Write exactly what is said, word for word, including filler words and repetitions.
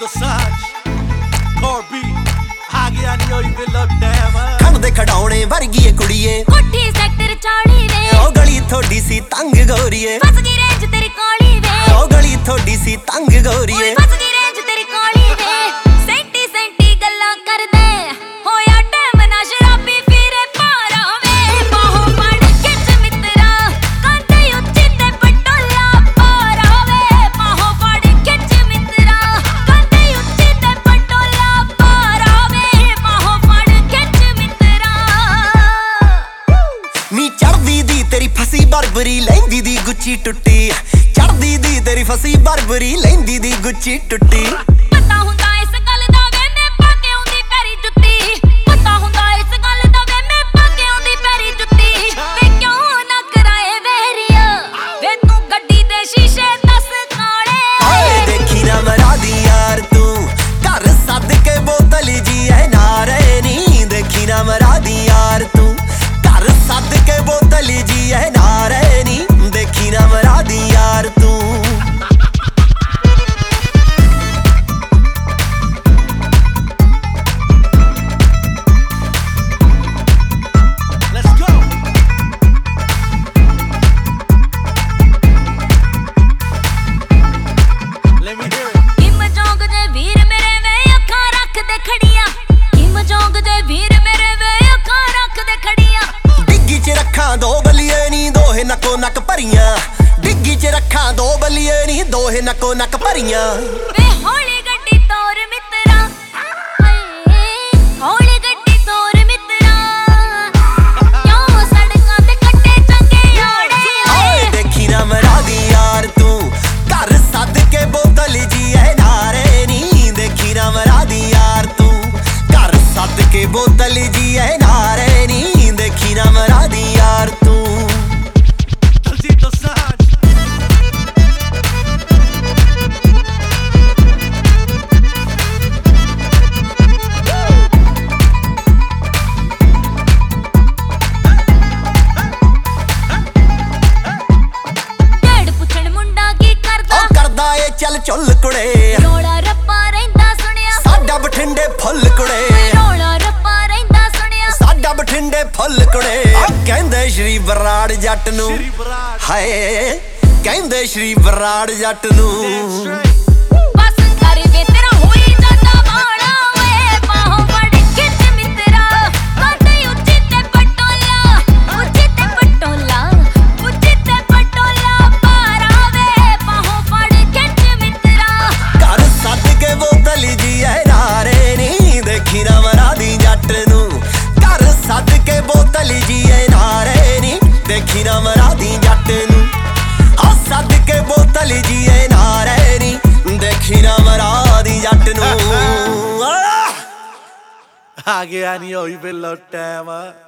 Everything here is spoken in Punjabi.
ਆ ਗਿਆ ਨੀ ਹੋਈ ਵੇਲੋ ਟਾਈਮ ਖਣ ਦੇ ਖਡਾਉਣੇ ਵਰਗੀ ਏ ਕੁੜੀਏ ਕੋਠੀ ਸੈਕਟਰ ਚਾਲੀ ਵੇ ਉਹ ਗਲੀ ਥੋੜੀ ਸੀ ਤੰਗ ਗੋਰੀਏ ਫਸ ਗਈ ਰੇਂਜ ਤੇਰੀ ਕਾਲੀ ਵੇ ਉਹ ਗਲੀ ਥੋੜੀ ਸੀ ਤੰਗ ਗੋਰੀਏ ਫਸ ਗਈ ਰੇਂਜ ਤੇਰੀ ਕਾਲੀ ਵੇ ਸੈਂਟੀ ਸੈਂਟੀ ਗੱਲਾਂ ਕਰਦੇ ਹੋਇਆ ਟਾਈਮ ਨਾ ਸ਼ਰਾਬੀ ਫਿਰੇ ਪਾਰਾ ਵੇ ਬਾਹੋਂ ਫੜ ਖਿੱਚ ਮਿੱਤਰਾ ਕੰਧੇ ਉੱਚੀ ਤੇ ਪਟੋਲਾ ਪਾਰਾ ਵੇ ਬਾਹੋਂ ਫੜ ਖਿੱਚ ਮਿੱਤਰਾ ਕੰਧੇ ਉੱਚੀ ਤੇ ਪਟੋਲਾ ਪਾਰਾ ਵੇ ਬਾਹੋਂ ਫੜ ਖਿੱਚ ਮਿੱਤਰਾ ਨੀ ਚੜਦੀ ਦੀ ਤੇਰੀ ਫਸੀ ਬਰਬਰੀ ਲੈਂਦੀ ਦੀ ਗੁੱਚੀ ਟੁੱਟੀ ਚੜਦੀ ਦੀ ਤੇਰੀ ਫਸੀ ਬਰਬਰੀ ਲੈਂਦੀ ਦੀ ਗੁੱਚੀ ਟੁੱਟੀ ਪਤਾ ਹੁੰਦਾ ਇਸ ਗੱਲ ਦਾ ਵੇ ਮੈਂ ਪਾ ਕੇ ਆਉਂਦੀ ਪੈਰੀ ਜੁੱਤੀ ਪਤਾ ਹੁੰਦਾ ਇਸ ਗੱਲ ਦਾ ਵੇ ਮੈਂ ਪਾ ਕੇ ਆਉਂਦੀ ਪੈਰੀ ਜੁੱਤੀ ਵੇ ਕਿਉਂ ਨਾ ਕਰਾਏ ਵੇਰੀਆ ਵੇ ਤੂੰ ਗੱਡੀ ਦੇ ਸ਼ੀਸ਼ੇ ਦਸ ਕਾਲੇ ਓਏ ਦੇਖੀ ਨਾ ਮਰਾਦੀ ਯਾਰ ਤੂੰ ਘਰ ਸੱਦ ਕੇ ਬੋਤਲ ਜੀ ਐ ਨਾਰੇ ਨੀ ਦੇਖੀ ਨਾ ਮਰਾਦੀ ਯਾਰ ਤੂੰ ਘਰ ਸੱਦ ਕੇ ਬੋਤਲ ਜੀ ਐ ਨਾਰੇ ਨੀ ਦੇਖੀ ਨਾ ਮਰਾਦੀ ਯਾਰ ਤੂੰ ਦੋ ਬਲੀਏ ਨੀ ਦੋਹੇ ਨੱਕੋ ਨੱਕ ਭਰੀਆਂ ਡਿੱਗੀ ਚ ਰੱਖਾਂ ਦੋ ਬਲੀਏ ਨੀ ਦੋਹੇ ਨੱਕੋ ਨੱਕ ਭਰੀਆਂ ਵੇ ਹੌਲੀ ਗੱਡੀ ਤੋਰ ਮਿੱਤਰਾ ਹਾਏ ਹੌਲੀ ਗੱਡੀ ਤੋਰ ਮਿੱਤਰਾ ਕਿਉਂ ਸੜਕਾਂ ਤੇ ਕੱਟੇ ਚੰਗੇ ਆੜੇ ਓਏ ਦੇਖੀ ਨਾ ਮਰਾਦੀ ਯਾਰ ਤੂੰ ਘਰ ਸੱਦ ਕੇ ਬੋਤਲ ਜੀ ਐ ਨਾਰੇ ਨੀ ਦੇਖੀ ਨਾ ਮਰਾਦੀ ਯਾਰ ਤੂੰ ਘਰ ਸੱਦ ਕੇ ਬੋਤਲ ਜੀ ਐ ਨਾਰੇ ਨੀ ਦੇਖੀ ਨਾ ਮਰਾਦੀ ਯਾਰ ਤੂੰ ਚੱਲ ਚੁੱਲ ਕੁੜੇ ਰੋਲਾ ਰੱਪਾ ਰਹਿੰਦਾ ਸੁਣਿਆ ਸਾਡਾ ਬਠਿੰਡੇ ਫੁੱਲ ਕੁੜੇ ਰੋਲਾ ਰੱਪਾ ਰਹਿੰਦਾ ਸੁਣਿਆ ਸਾਡਾ ਬਠਿੰਡੇ ਫੁੱਲ ਕੁੜੇ ਕਹਿੰਦੇ ਸ਼੍ਰੀ ਬਰਾੜ ਜੱਟ ਨੂੰ ਹਾਏ ਕਹਿੰਦੇ ਸ਼੍ਰੀ ਬਰਾੜ ਜੱਟ ਨੂੰ ਬਸ ਕਰ ਵੇ ਤੇਰਾ ਹੋਈ ਜਾਂਦਾ ਬਾਣਾ ਵੇ ਬਾਹੋਂ ਫੜ ਖਿੱਚ ਮਿੱਤਰਾ ਕੰਧੇ ਉੱਚੀ ਤੇ ਪਟੋਲਾ ਉੱਚੀ ਤੇ ਪਟੋਲਾ ਉੱਚੀ ਤੇ ਪਟੋਲਾ ਪਾਰਾ ਵੇ ਬਾਹੋਂ ਫੜ ਖਿੱਚ ਮਿੱਤਰਾ ਘਰ ਸੱਦ ਕੇ ਬੋਤਲ ਜੀ ਐ ਨਾਰੇ ਨੀ ਦੇਖੀ ਨਾ ਮਰਾਦੀ ਜੱਟ ਨੂੰ ਘਰ ਸੱਦ ਕੇ ਬੋਤਲ ਜੀ ਐ ਨਾਰੇ ਨੀ ਦੇਖੀ ਨਾ ਮਰਾਦੀ ਜੱਟ ਨੂੰ ਆ ਸੱਦ ਕੇ ਬੋਤਲ ਜੀ ਐ ਨਾਰੇ ਨੀ ਦੇਖੀ ਨਾ ਮਰਾਦੀ ਜੱਟ ਨੂੰ ਆ ਗਿਆ ਨੀ ਹੋਈ ਵੇਲੋ ਟਾਈਮ